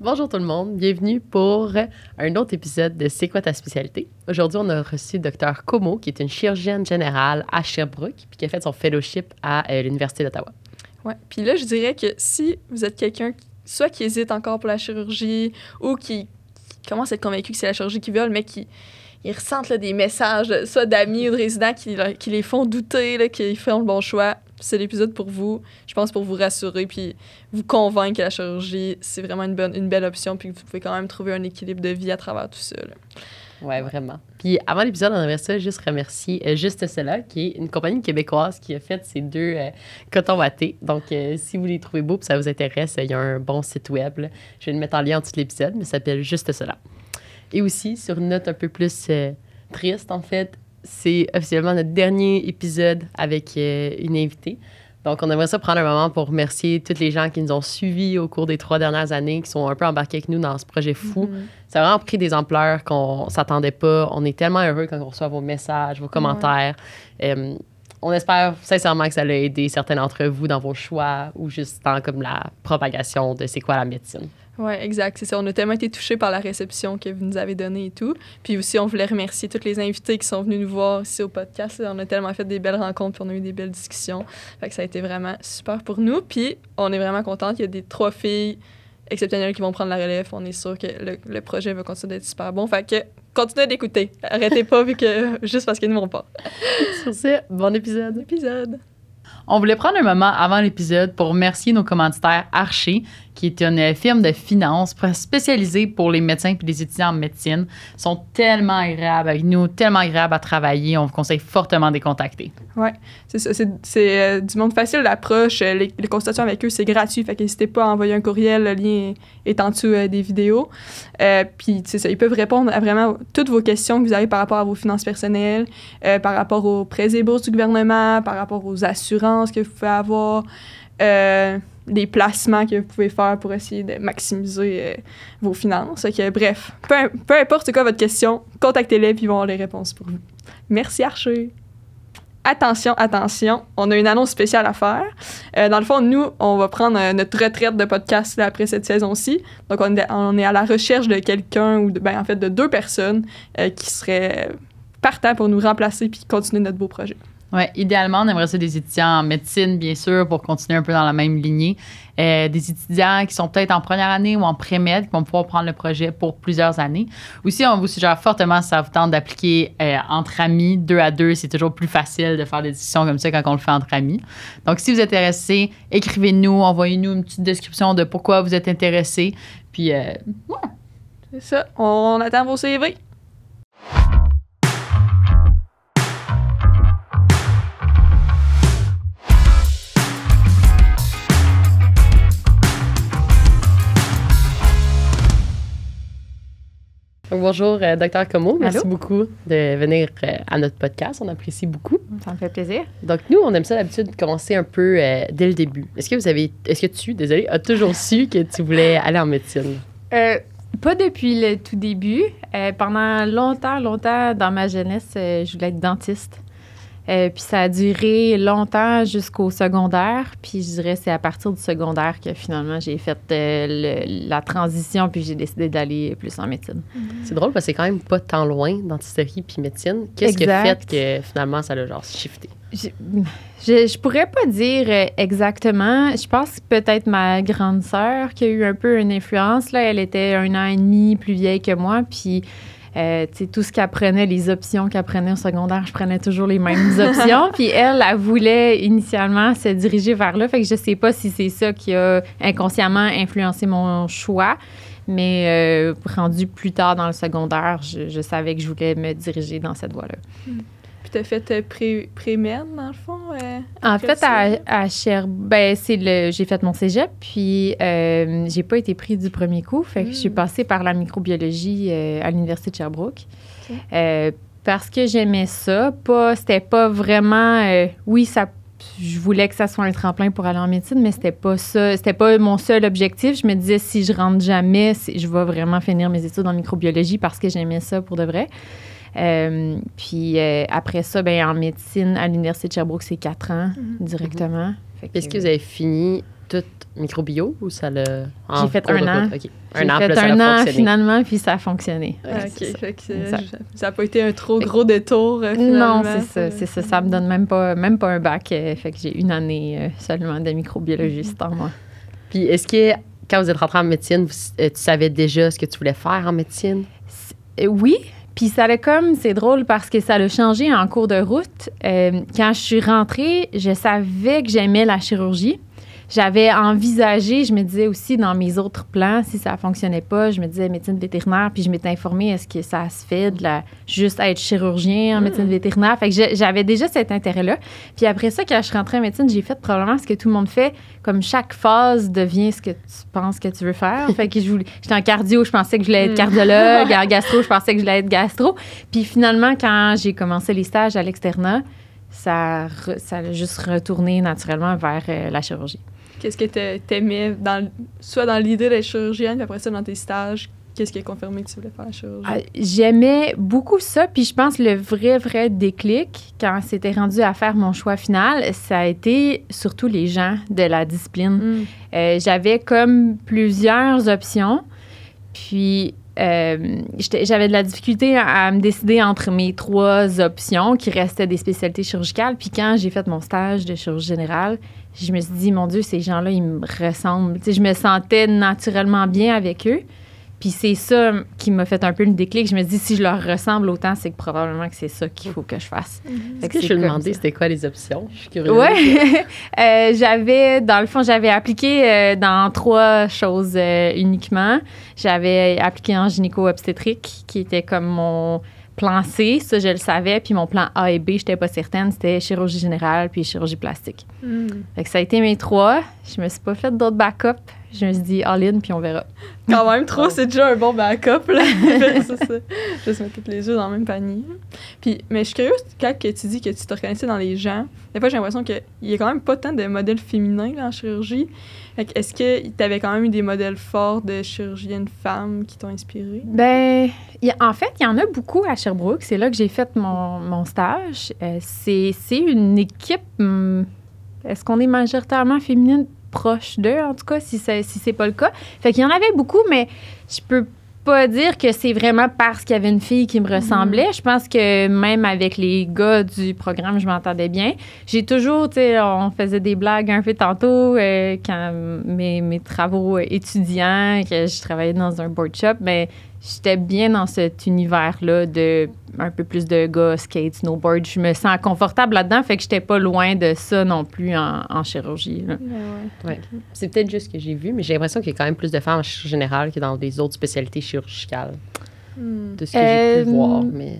Bonjour tout le monde, bienvenue pour un autre épisode de C'est quoi ta spécialité? Aujourd'hui, on a reçu Dr Como, qui est une chirurgienne générale à Sherbrooke, puis qui a fait son fellowship à l'Université d'Ottawa. Ouais, puis là, je dirais que si vous êtes quelqu'un, soit qui hésite encore pour la chirurgie, ou qui commence à être convaincu que c'est la chirurgie qui veulent, mais qui ils ressentent là, des messages, soit d'amis ou de résidents qui les font douter, là, qu'ils font le bon choix, c'est l'épisode pour vous. Je pense pour vous rassurer puis vous convaincre que la chirurgie, c'est vraiment une belle option puis que vous pouvez quand même trouver un équilibre de vie à travers tout ça. Oui, vraiment. Puis avant l'épisode, on aimerait ça juste remercier Juste Cela, qui est une compagnie québécoise qui a fait ces deux cotons wattés. Donc, si vous les trouvez beaux et ça vous intéresse, il y a un bon site web. Là. Je vais le mettre en lien en dessous de l'épisode, mais ça s'appelle Juste Cela. Et aussi, sur une note un peu plus triste, en fait, c'est officiellement notre dernier épisode avec une invitée. Donc, on aimerait ça prendre un moment pour remercier tous les gens qui nous ont suivis au cours des 3 dernières années, qui sont un peu embarqués avec nous dans ce projet fou. Ça a vraiment pris des ampleurs qu'on ne s'attendait pas. On est tellement heureux quand on reçoit vos messages, vos commentaires. On espère sincèrement que ça a aidé certains d'entre vous dans vos choix ou juste dans comme la propagation de c'est quoi la médecine. Oui, exact. C'est ça. On a tellement été touchés par la réception que vous nous avez donnée et tout. Puis aussi, on voulait remercier tous les invités qui sont venus nous voir ici au podcast. On a tellement fait des belles rencontres puis on a eu des belles discussions. Fait que ça a été vraiment super pour nous. Puis on est vraiment contents. Il y a des 3 filles exceptionnelles qui vont prendre la relève. On est sûr que le projet va continuer d'être super bon. Fait que continuez d'écouter. Arrêtez pas vu que juste parce que nous, on part. Sur ce, bon épisode. On voulait prendre un moment avant l'épisode pour remercier nos commanditaires Archer, qui est une firme de finance spécialisée pour les médecins et les étudiants en médecine. Ils sont tellement agréables avec nous, tellement agréables à travailler. On vous conseille fortement de les contacter. Oui, c'est ça. C'est du monde facile d'approche. Les consultations avec eux, c'est gratuit. Fait qu'hésitez pas à envoyer un courriel. Le lien est en dessous des vidéos. Puis, c'est ça. Ils peuvent répondre à vraiment toutes vos questions que vous avez par rapport à vos finances personnelles, par rapport aux prêts et bourses du gouvernement, par rapport aux assurances que vous pouvez avoir, les placements que vous pouvez faire pour essayer de maximiser vos finances. Fait que, bref, peu importe c'est quoi votre question, contactez-les puis ils vont avoir les réponses pour vous. Merci Archer! Attention, on a une annonce spéciale à faire. Dans le fond, nous, on va prendre notre retraite de podcast là, après cette saison-ci. Donc, on est à la recherche de quelqu'un, ou en fait de 2 personnes qui seraient partants pour nous remplacer puis continuer notre beau projet. Oui, idéalement, on aimerait ça des étudiants en médecine, bien sûr, pour continuer un peu dans la même lignée. Des étudiants qui sont peut-être en première année ou en pré-med, qui vont pouvoir prendre le projet pour plusieurs années. Aussi, on vous suggère fortement, si ça vous tente, d'appliquer entre amis, 2 à 2. C'est toujours plus facile de faire des discussions comme ça quand on le fait entre amis. Donc, si vous êtes intéressés, écrivez-nous, envoyez-nous une petite description de pourquoi vous êtes intéressés. Puis, C'est ça. On attend vos CV. Bonjour, Dr Como. Merci Allô? beaucoup de venir à notre podcast. On apprécie beaucoup. Ça me fait plaisir. Donc, nous, on aime ça d'habitude de commencer un peu dès le début. Est-ce que tu, désolé, as toujours su que tu voulais aller en médecine? Pas depuis le tout début. Pendant longtemps, dans ma jeunesse, je voulais être dentiste. Puis ça a duré longtemps jusqu'au secondaire. Puis je dirais c'est à partir du secondaire que finalement j'ai fait la transition puis j'ai décidé d'aller plus en médecine. C'est drôle parce que c'est quand même pas tant loin, dentisterie puis médecine. Qu'est-ce qui a fait que finalement ça l'a genre shifté? Je pourrais pas dire exactement. Je pense que peut-être ma grande sœur qui a eu un peu une influence. Là, elle était 1 an et demi plus vieille que moi. Puis tout ce qu'elle prenait, les options qu'elle prenait au secondaire, je prenais toujours les mêmes options. Puis elle voulait initialement se diriger vers là. Fait que je sais pas si c'est ça qui a inconsciemment influencé mon choix. Mais rendu plus tard dans le secondaire, je savais que je voulais me diriger dans cette voie-là. Puis t'as fait pré-med, dans le fond? En fait, à Sherbrooke, j'ai fait mon cégep, puis j'ai pas été prise du premier coup. Fait que je suis passée par la microbiologie à l'Université de Sherbrooke. Okay. Parce que j'aimais ça. C'était pas vraiment... je voulais que ça soit un tremplin pour aller en médecine, mais c'était pas ça. C'était pas mon seul objectif. Je me disais, si je rentre jamais, je vais vraiment finir mes études en microbiologie parce que j'aimais ça pour de vrai. Puis après ça, en médecine, à l'Université de Sherbrooke, c'est 4 ans directement. Est-ce que vous avez fini tout microbio ou ça l'a... J'ai fait un an. OK. J'ai an, fait puis là, ça un a an fonctionné. finalement, puis ça a fonctionné. Ah, Ouais, OK. c'est ça. Fait que Exact. ça n'a pas été un trop gros détour, finalement. Non, c'est ça. Ça me donne même pas un bac. Fait que j'ai une année seulement de microbiologiste en moi. Puis est-ce que quand vous êtes rentré en médecine, tu savais déjà ce que tu voulais faire en médecine? Oui. Puis ça allait comme, c'est drôle parce que ça a changé en cours de route. Quand je suis rentrée, je savais que j'aimais la chirurgie. J'avais envisagé, je me disais aussi dans mes autres plans, si ça fonctionnait pas, je me disais médecine vétérinaire, puis je m'étais informée, est-ce que ça se fait juste être chirurgien en médecine vétérinaire? Fait que j'avais déjà cet intérêt-là. Puis après ça, quand je suis rentrée en médecine, j'ai fait probablement ce que tout le monde fait, comme chaque phase devient ce que tu penses que tu veux faire. Fait que j'étais en cardio, je pensais que je voulais être cardiologue, en gastro, je pensais que je voulais être gastro. Puis finalement, quand j'ai commencé les stages à l'externat, ça a juste retourné naturellement vers la chirurgie. Qu'est-ce que t'aimais, soit dans l'idée d'être chirurgienne, puis après ça, dans tes stages, qu'est-ce qui a confirmé que tu voulais faire la chirurgie? J'aimais beaucoup ça, puis je pense le vrai déclic, quand c'était rendu à faire mon choix final, ça a été surtout les gens de la discipline. J'avais comme plusieurs options, puis j'avais de la difficulté à me décider entre mes 3 options qui restaient des spécialités chirurgicales. Puis quand j'ai fait mon stage de chirurgie générale, je me suis dit, mon Dieu, ces gens-là, ils me ressemblent. Tu sais, je me sentais naturellement bien avec eux. Puis c'est ça qui m'a fait un peu le déclic. Je me dis, si je leur ressemble autant, c'est que probablement que c'est ça qu'il faut que je fasse. Est-ce que je te demandais c'était quoi les options? Je suis curieuse. Oui. Dans le fond, j'avais appliqué dans 3 choses uniquement. J'avais appliqué en gynéco-obstétrique, qui était comme mon plan C, ça je le savais, puis mon plan A et B, j'étais pas certaine, c'était chirurgie générale puis chirurgie plastique. Fait que ça a été mes 3. Je me suis pas fait d'autres backups. Je me suis dit all-in, puis on verra. Quand même, 3, c'est déjà un bon backup, là. C'est ça. Juste mettre tous les œufs dans le même panier. Mais je suis curieuse, quand que tu dis que tu t'organisais dans les gens, des fois, j'ai l'impression qu'il y a quand même pas tant de modèles féminins là, en chirurgie. Fait que est-ce que tu avais quand même eu des modèles forts de chirurgiennes femmes qui t'ont inspiré? Ben, en fait, il y en a beaucoup à Sherbrooke. C'est là que j'ai fait mon stage. C'est une équipe... Est-ce qu'on est majoritairement féminine? Proche d'eux, en tout cas, si c'est pas le cas. Fait qu'il y en avait beaucoup, mais je peux pas dire que c'est vraiment parce qu'il y avait une fille qui me ressemblait. Je pense que même avec les gars du programme, je m'entendais bien. J'ai toujours, tu sais, on faisait des blagues un peu tantôt quand mes travaux étudiants, que je travaillais dans un board shop, mais j'étais bien dans cet univers-là de un peu plus de gars, skate, snowboard. Je me sens confortable là-dedans, fait que j'étais pas loin de ça non plus en chirurgie. Là. Ouais. C'est peut-être juste ce que j'ai vu, mais j'ai l'impression qu'il y a quand même plus de femmes en chirurgie générale que dans des autres spécialités chirurgicales. De ce que j'ai pu voir, mais...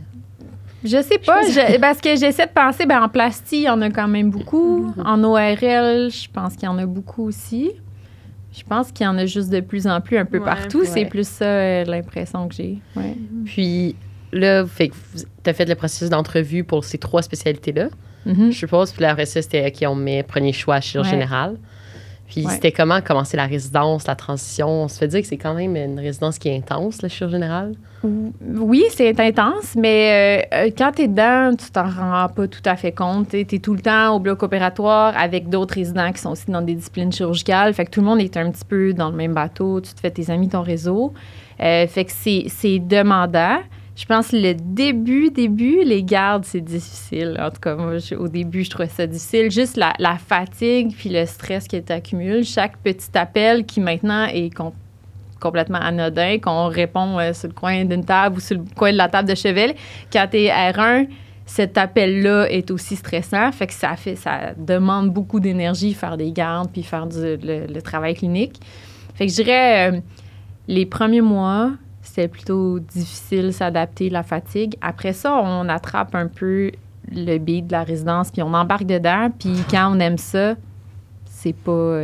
Je sais pas, parce que j'essaie de penser, en plastie, il y en a quand même beaucoup. En ORL, je pense qu'il y en a beaucoup aussi. Je pense qu'il y en a juste de plus en plus un peu partout. Ouais. C'est plus ça l'impression que j'ai. Ouais. Puis là, tu as fait le processus d'entrevue pour ces 3 spécialités-là, je suppose. Puis là, après ça, c'était OK, on met premier choix à chirurgie générale. Puis c'était comment commencer la résidence, la transition? On se fait dire que c'est quand même une résidence qui est intense, la chirurgie générale. Oui, c'est intense, mais quand tu es dedans, tu t'en rends pas tout à fait compte. Tu es tout le temps au bloc opératoire avec d'autres résidents qui sont aussi dans des disciplines chirurgicales. Fait que tout le monde est un petit peu dans le même bateau. Tu te fais tes amis, ton réseau. Fait que c'est demandant. Je pense que le début, les gardes, c'est difficile. En tout cas, moi, au début, je trouvais ça difficile. Juste la fatigue puis le stress qui t'accumule. Chaque petit appel qui maintenant est complètement anodin, qu'on répond sur le coin d'une table ou sur le coin de la table de chevet. Quand t'es R1, cet appel-là est aussi stressant. Fait que ça demande beaucoup d'énergie, faire des gardes puis faire le travail clinique. Fait que je dirais, les premiers mois... C'était plutôt difficile s'adapter, la fatigue. Après ça, on attrape un peu le beat de la résidence, puis on embarque dedans. Puis quand on aime ça, c'est pas...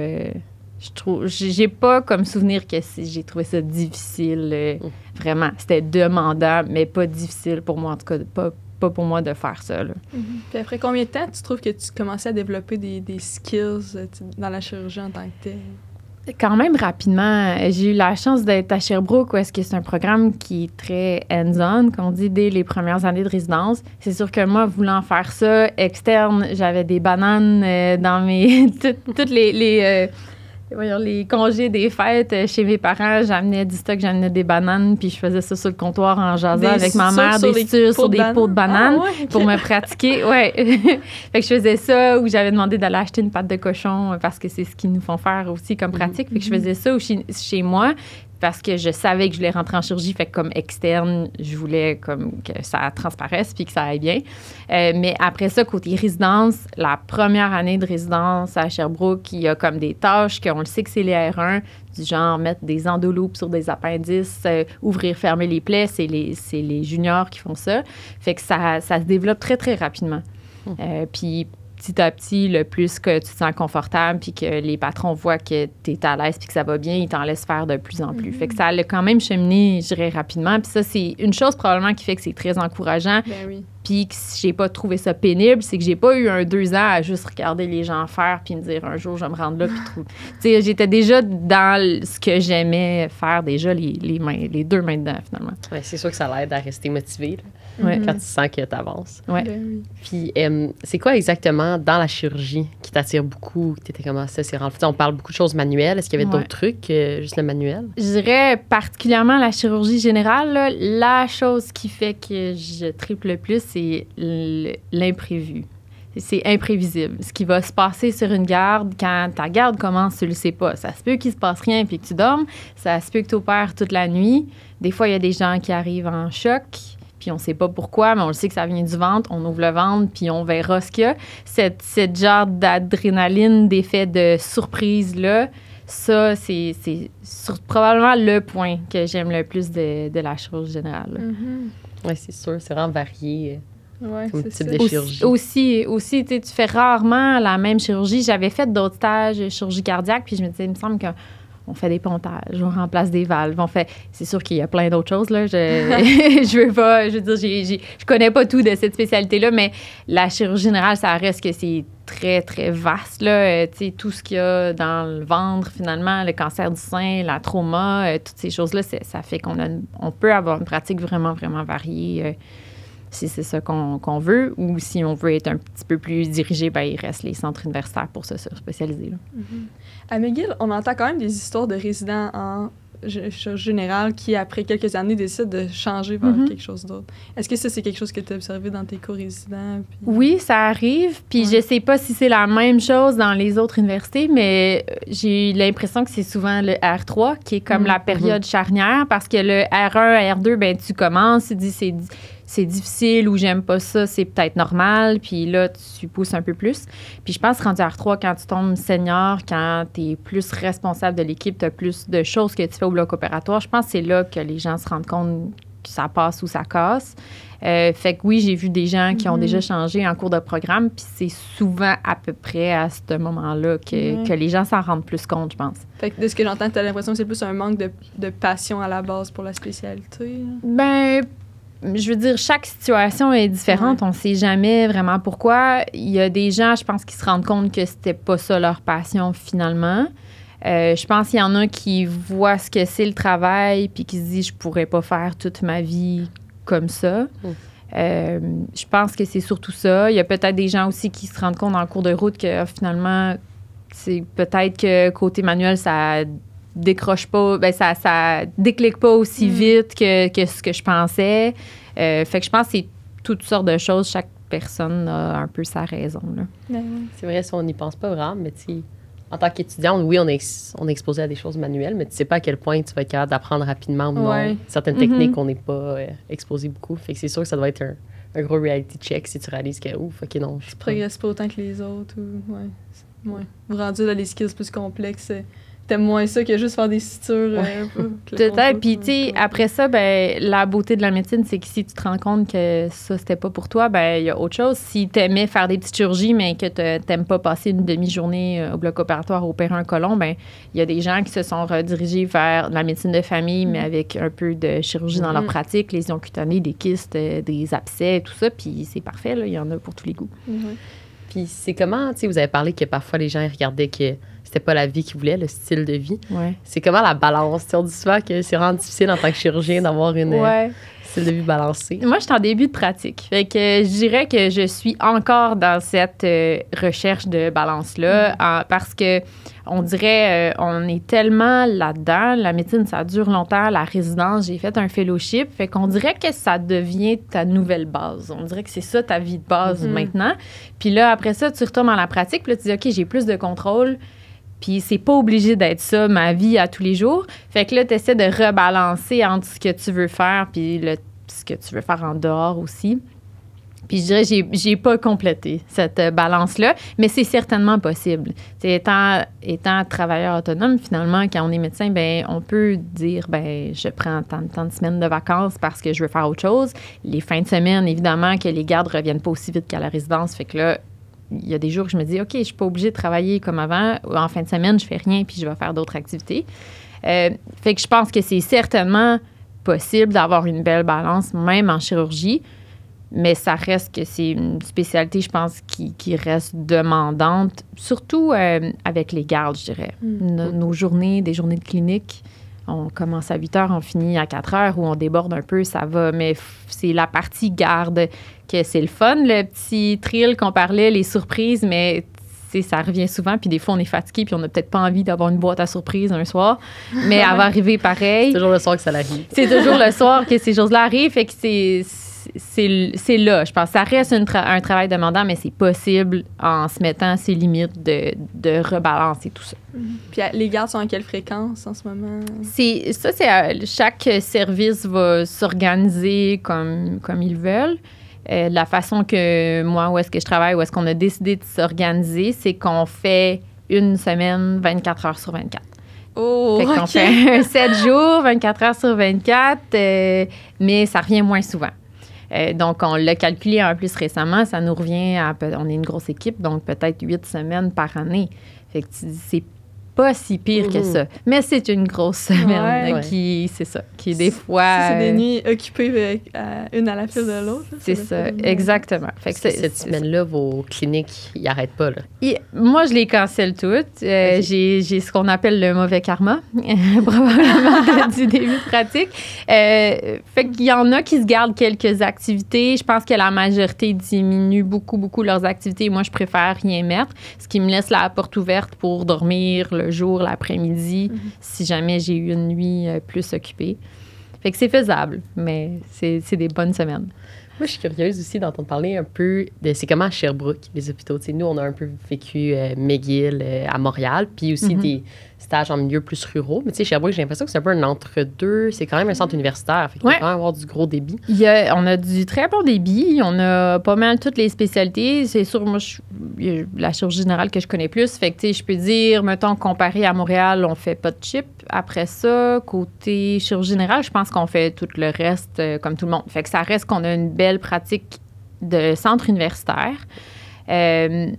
j'ai pas comme souvenir que j'ai trouvé ça difficile. Vraiment, c'était demandant, mais pas difficile pour moi, en tout cas, pas pour moi de faire ça. Là. Puis après combien de temps tu trouves que tu commençais à développer des skills dans la chirurgie en tant que telle? Quand même rapidement. J'ai eu la chance d'être à Sherbrooke, où est-ce que c'est un programme qui est très hands-on, qu'on dit, dès les premières années de résidence. C'est sûr que moi, voulant faire ça externe, j'avais des bananes dans mes... toutes les voyons, les congés des fêtes chez mes parents, j'amenais du stock, j'amenais des bananes, puis je faisais ça sur le comptoir en jasant avec ma mère, des sutures sur des pots de bananes pour me pratiquer. Ouais. Fait que je faisais ça, ou j'avais demandé d'aller acheter une pâte de cochon parce que c'est ce qu'ils nous font faire aussi comme pratique. Fait que je faisais ça chez moi. Parce que je savais que je voulais rentrer en chirurgie, fait que comme externe, je voulais comme que ça transparaisse puis que ça aille bien. Mais après ça, côté résidence, la première année de résidence à Sherbrooke, il y a comme des tâches qu'on le sait que c'est les R1, du genre mettre des enveloppes sur des appendices, ouvrir, fermer les plaies, c'est les juniors qui font ça. Fait que ça se développe très, très rapidement. Puis petit à petit, le plus que tu te sens confortable puis que les patrons voient que tu es à l'aise puis que ça va bien, ils t'en laissent faire de plus en plus. Fait que ça a quand même cheminé, je dirais, rapidement. Puis ça, c'est une chose probablement qui fait que c'est très encourageant. Ben oui. Puis que j'ai pas trouvé ça pénible, c'est que j'ai pas eu 2 ans à juste regarder les gens faire puis me dire un jour je vais me rendre là puis tout. Tu sais, j'étais déjà dans ce que j'aimais faire déjà les 2 mains dedans finalement. Ouais, c'est sûr que ça l'aide à rester motivé là, Ouais. quand tu sens que tu avances. Ouais. Ben oui. Puis, c'est quoi exactement dans la chirurgie qui t'attire beaucoup? Tu étais comment ça? On parle beaucoup de choses manuelles. Est-ce qu'il y avait d'autres trucs que juste le manuel? Je dirais particulièrement la chirurgie générale, là, la chose qui fait que je triple le plus, c'est l'imprévu. C'est imprévisible. Ce qui va se passer sur une garde, quand ta garde commence, tu le sais pas. Ça se peut qu'il se passe rien puis que tu dormes. Ça se peut que tu opères toute la nuit. Des fois, il y a des gens qui arrivent en choc. Puis on sait pas pourquoi, mais on le sait que ça vient du ventre. On ouvre le ventre, puis on verra ce qu'il y a. Cette genre d'adrénaline, d'effet de surprise-là, ça, c'est probablement le point que j'aime le plus de la chirurgie générale. Oui, c'est sûr. C'est vraiment varié Ouais, comme c'est type ça. de chirurgie. Aussi tu fais rarement la même chirurgie. J'avais fait d'autres stages de chirurgie cardiaque, puis je me disais, il me semble qu'on fait des pontages, on remplace des valves, c'est sûr qu'il y a plein d'autres choses, là. Je connais pas tout de cette spécialité-là, mais la chirurgie générale, ça reste que c'est très, très vaste, là. Tu sais, tout ce qu'il y a dans le ventre, finalement, le cancer du sein, la trauma, toutes ces choses-là, ça fait on peut avoir une pratique vraiment, vraiment variée. Si c'est ça qu'on veut, ou si on veut être un petit peu plus dirigé, ben, il reste les centres universitaires pour se spécialiser. Là. À McGill, on entend quand même des histoires de résidents en chirurgie générale qui, après quelques années, décident de changer vers quelque chose d'autre. Est-ce que ça, c'est quelque chose que tu as observé dans tes co-résidents? Puis... Oui, ça arrive. Puis je sais pas si c'est la même chose dans les autres universités, mais j'ai l'impression que c'est souvent le R3 qui est comme la période charnière, parce que le R1, R2, ben tu commences, tu dis c'est difficile ou j'aime pas ça, c'est peut-être normal. Puis là, tu pousses un peu plus. Puis je pense, rendu à R3, quand tu tombes senior, quand tu es plus responsable de l'équipe, tu as plus de choses que tu fais au bloc opératoire, je pense que c'est là que les gens se rendent compte que ça passe ou ça casse. Fait que oui, j'ai vu des gens qui ont déjà changé en cours de programme, puis c'est souvent à peu près à ce moment-là que les gens s'en rendent plus compte, je pense. Fait que de ce que j'entends, tu as l'impression que c'est plus un manque de passion à la base pour la spécialité? Ben... Je veux dire, chaque situation est différente. On ne sait jamais vraiment pourquoi. Il y a des gens, je pense, qui se rendent compte que c'était pas ça leur passion finalement. Je pense qu'il y en a qui voient ce que c'est le travail puis qui se disent, je pourrais pas faire toute ma vie comme ça. Je pense que c'est surtout ça. Il y a peut-être des gens aussi qui se rendent compte en cours de route que finalement, c'est peut-être que côté manuel, ça décroche pas, ben ça déclique pas aussi vite que ce que je pensais. Fait que je pense que c'est toutes sortes de choses. Chaque personne a un peu sa raison. Là. C'est vrai, ça, on n'y pense pas vraiment, mais tu sais, en tant qu'étudiante, oui, on est exposé à des choses manuelles, mais tu sais pas à quel point tu vas être capable d'apprendre rapidement ou non. Certaines techniques, on n'est pas exposé beaucoup. Fait que c'est sûr que ça doit être un gros reality check si tu réalises que, ouf, OK, non. Tu progresses pas autant que les autres. Vous rendu là, les skills plus complexes, t'aimes moins ça que juste faire des sutures. Peut-être. Puis, tu sais, après ça, ben, la beauté de la médecine, c'est que si tu te rends compte que ça, c'était pas pour toi, ben, il y a autre chose. Si t'aimais faire des petites chirurgies, mais que t'aimes pas passer une demi-journée au bloc opératoire à opérer un côlon, ben, il y a des gens qui se sont redirigés vers la médecine de famille, mais avec un peu de chirurgie dans leur pratique, lésions cutanées, des kystes, des abcès, tout ça. Puis, c'est parfait, là. Il y en a pour tous les goûts. Puis, c'est comment, tu sais, vous avez parlé que parfois les gens regardaient que c'était pas la vie qu'ils voulaient, le style de vie. C'est comment la balance? T'sais, on dit souvent que c'est vraiment difficile en tant que chirurgien d'avoir une... C'est le début balancé. Moi, je suis en début de pratique. Fait que je dirais que je suis encore dans cette recherche de balance-là parce que on dirait, on est tellement là-dedans. La médecine, ça dure longtemps. La résidence, j'ai fait un fellowship. Fait qu'on dirait que ça devient ta nouvelle base. On dirait que c'est ça ta vie de base maintenant. Puis là, après ça, tu retournes dans la pratique. Puis là, tu dis, OK, j'ai plus de contrôle. Puis c'est pas obligé d'être ça, ma vie à tous les jours. Fait que là, tu essaies de rebalancer entre ce que tu veux faire puis ce que tu veux faire en dehors aussi. Puis je dirais, j'ai pas complété cette balance-là, mais c'est certainement possible. Étant travailleur autonome, finalement, quand on est médecin, ben on peut dire, ben je prends tant de semaines de vacances parce que je veux faire autre chose. Les fins de semaine, évidemment, que les gardes reviennent pas aussi vite qu'à la résidence. Fait que là, il y a des jours que je me dis, OK, je suis pas obligée de travailler comme avant. En fin de semaine, je fais rien puis je vais faire d'autres activités. Fait que je pense que c'est certainement possible d'avoir une belle balance, même en chirurgie. Mais ça reste que c'est une spécialité, je pense, qui reste demandante, surtout avec les gardes, je dirais. Nos journées, des journées de clinique, on commence à 8 heures, on finit à 4 heures, où on déborde un peu, ça va. Mais c'est la partie garde que c'est le fun, le petit thrill qu'on parlait, les surprises, mais ça revient souvent. Puis des fois, on est fatigué, puis on n'a peut-être pas envie d'avoir une boîte à surprise un soir, mais elle va arriver pareil. C'est toujours le soir que ça arrive. C'est toujours le soir que ces choses-là arrivent, fait que c'est là, je pense. Ça reste un travail demandant, mais c'est possible en se mettant ses limites de rebalancer tout ça. Puis les gardes sont à quelle fréquence en ce moment? Chaque service va s'organiser comme ils veulent. La façon que moi, où est-ce que je travaille, où est-ce qu'on a décidé de s'organiser, c'est qu'on fait une semaine, 24 heures sur 24. Oh, fait qu'on fait 7 jours, 24 heures sur 24, mais ça revient moins souvent. Donc, on l'a calculé en plus récemment. Ça nous revient on est une grosse équipe, donc peut-être 8 semaines par année. Fait que c'est pas si pire que ça. Mais c'est une grosse semaine qui est des fois... C'est des nuits occupées une à la file de l'autre. C'est ça, exactement. Fait que cette semaine-là, vos cliniques, ils n'arrêtent pas, là. Moi, je les cancelle toutes. J'ai ce qu'on appelle le mauvais karma, probablement du début de pratique. Fait qu'il y en a qui se gardent quelques activités. Je pense que la majorité diminue beaucoup, beaucoup leurs activités. Moi, je préfère rien mettre, ce qui me laisse la porte ouverte pour dormir le jour, l'après-midi, si jamais j'ai eu une nuit plus occupée. Fait que c'est faisable, mais c'est des bonnes semaines. Moi, je suis curieuse aussi d'entendre parler un peu de c'est comment à Sherbrooke, les hôpitaux. T'sais, nous, on a un peu vécu McGill à Montréal, puis aussi des stages en milieu plus ruraux. Mais tu sais, Sherbrooke, j'ai l'impression que c'est un peu un entre-deux. C'est quand même un centre universitaire, fait qu'il va quand même avoir du gros débit. On a du très bon débit. On a pas mal toutes les spécialités. C'est sûr, moi, la chirurgie générale que je connais plus. Fait que, tu sais, je peux dire, mettons, comparé à Montréal, on fait pas de chip. Après ça, côté chirurgie générale, je pense qu'on fait tout le reste comme tout le monde. Fait que ça reste qu'on a une belle pratique de centre universitaire. Mais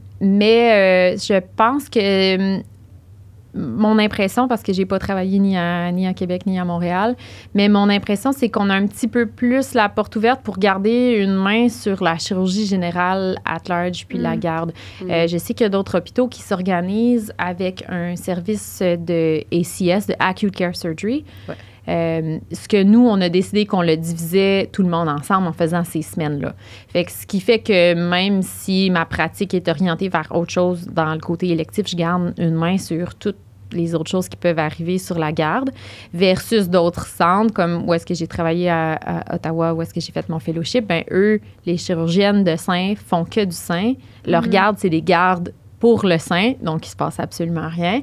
je pense que mon impression, parce que j'ai pas travaillé ni à Québec ni à Montréal, mais mon impression, c'est qu'on a un petit peu plus la porte ouverte pour garder une main sur la chirurgie générale at large puis la garde. Je sais qu'il y a d'autres hôpitaux qui s'organisent avec un service de ACS, de Acute Care Surgery. Ouais. Ce que nous, on a décidé qu'on le divisait tout le monde ensemble en faisant ces semaines-là. Fait que ce qui fait que même si ma pratique est orientée vers autre chose dans le côté électif, je garde une main sur toutes les autres choses qui peuvent arriver sur la garde versus d'autres centres comme où est-ce que j'ai travaillé à Ottawa, où est-ce que j'ai fait mon fellowship. Ben eux, les chirurgiennes de sein font que du sein. Leur garde, c'est des gardes pour le sein, donc il se passe absolument rien.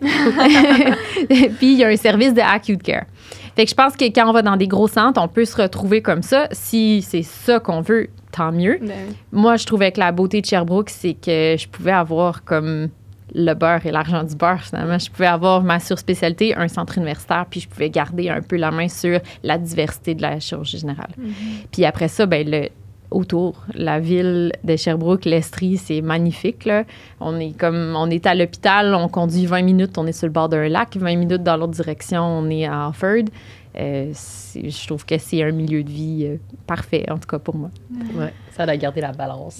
Puis il y a un service de acute care. Fait que je pense que quand on va dans des gros centres, on peut se retrouver comme ça. Si c'est ça qu'on veut, tant mieux. Moi, je trouvais que la beauté de Sherbrooke, c'est que je pouvais avoir comme le beurre et l'argent du beurre, finalement. Je pouvais avoir ma surspécialité, un centre universitaire, puis je pouvais garder un peu la main sur la diversité de la chirurgie générale. Puis après ça, ben autour, la ville de Sherbrooke, l'Estrie, c'est magnifique, là. On est à l'hôpital, on conduit 20 minutes, on est sur le bord d'un lac, 20 minutes dans l'autre direction, on est à Offord. Je trouve que c'est un milieu de vie parfait, en tout cas pour moi. Ouais, ça a gardé la balance.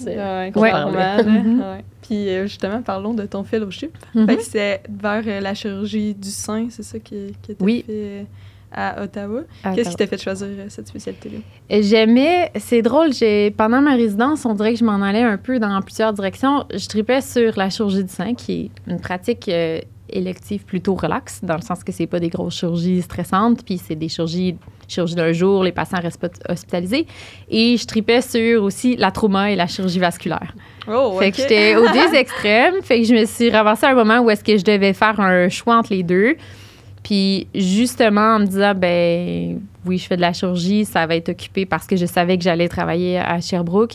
Puis justement, parlons de ton fellowship. Fait que c'est vers la chirurgie du sein, c'est ça qui t'a fait à Ottawa. À Qu'est-ce Ottawa. qui t'a fait choisir cette spécialité-là? J'aimais, c'est drôle, pendant ma résidence, on dirait que je m'en allais un peu dans plusieurs directions. Je tripais sur la chirurgie du sein, qui est une pratique élective plutôt relaxe, dans le sens que c'est pas des grosses chirurgies stressantes, puis c'est des chirurgies d'un jour, les patients restent pas hospitalisés. Et je tripais sur aussi la trauma et la chirurgie vasculaire. Oh, Fait OK. que j'étais aux deux extrêmes. Fait que je me suis ramassée à un moment où est-ce que je devais faire un choix entre les deux. Puis justement, en me disant, ben oui, je fais de la chirurgie, ça va être occupé parce que je savais que j'allais travailler à Sherbrooke.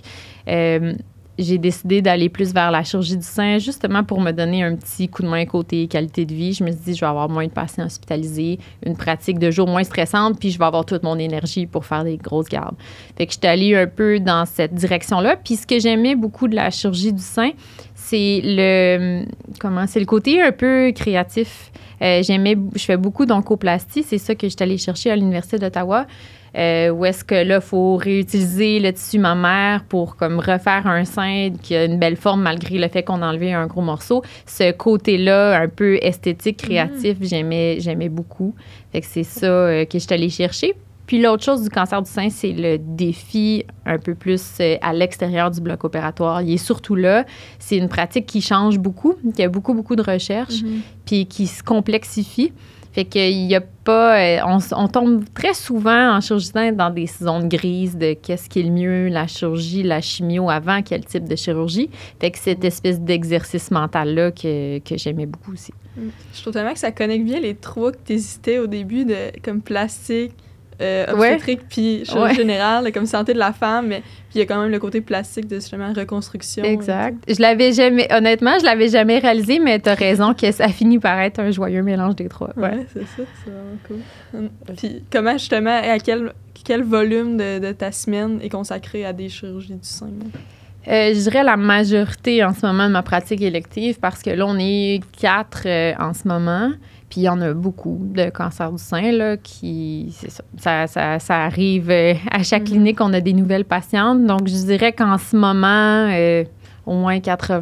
J'ai décidé d'aller plus vers la chirurgie du sein, justement pour me donner un petit coup de main côté qualité de vie. Je me suis dit, je vais avoir moins de patients hospitalisés, une pratique de jour moins stressante, puis je vais avoir toute mon énergie pour faire des grosses gardes. Fait que je suis allée un peu dans cette direction-là. Puis ce que j'aimais beaucoup de la chirurgie du sein, c'est le côté un peu créatif. Je fais beaucoup d'oncoplastie, c'est ça que je suis allée chercher à l'Université d'Ottawa. Où est-ce que là, il faut réutiliser le tissu mammaire pour comme refaire un sein qui a une belle forme malgré le fait qu'on a enlevé un gros morceau. Ce côté-là, un peu esthétique, créatif, j'aimais beaucoup. Fait que c'est ça que je suis allée chercher. Puis l'autre chose du cancer du sein, c'est le défi un peu plus à l'extérieur du bloc opératoire. Il est surtout là. C'est une pratique qui change beaucoup, qui a beaucoup, beaucoup de recherches, puis qui se complexifie. Fait qu'il y a pas... on tombe très souvent en chirurgie du sein dans des zones grises de qu'est-ce qui est le mieux, la chirurgie, la chimio avant, quel type de chirurgie. Fait que cette espèce d'exercice mental-là que j'aimais beaucoup aussi. Je trouve tellement que ça connecte bien les trois que tu hésitais au début, comme plastique, obstétrique, puis chirurgie générale, comme santé de la femme, mais puis il y a quand même le côté plastique de justement reconstruction. Exact. Honnêtement, je l'avais jamais réalisé, mais tu as raison que ça finit par être un joyeux mélange des trois. Ouais, c'est ça, c'est vraiment cool. Puis comment justement, et à quel volume de ta semaine est consacré à des chirurgies du sein? Je dirais la majorité en ce moment de ma pratique élective parce que là, on est 4 en ce moment. Puis il y en a beaucoup de cancers du sein, là, c'est ça arrive à chaque clinique, on a des nouvelles patientes. Donc, je dirais qu'en ce moment, au moins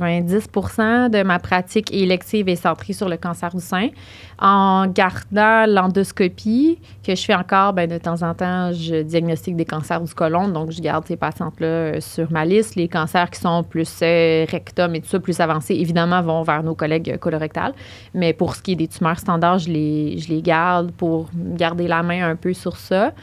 90% de ma pratique élective est centrée sur le cancer du sein. En gardant l'endoscopie, que je fais encore, de temps en temps, je diagnostique des cancers du côlon. Donc, je garde ces patientes-là sur ma liste. Les cancers qui sont plus rectum et tout ça, plus avancés, évidemment, vont vers nos collègues colorectales. Mais pour ce qui est des tumeurs standards, je les garde pour garder la main un peu sur ça.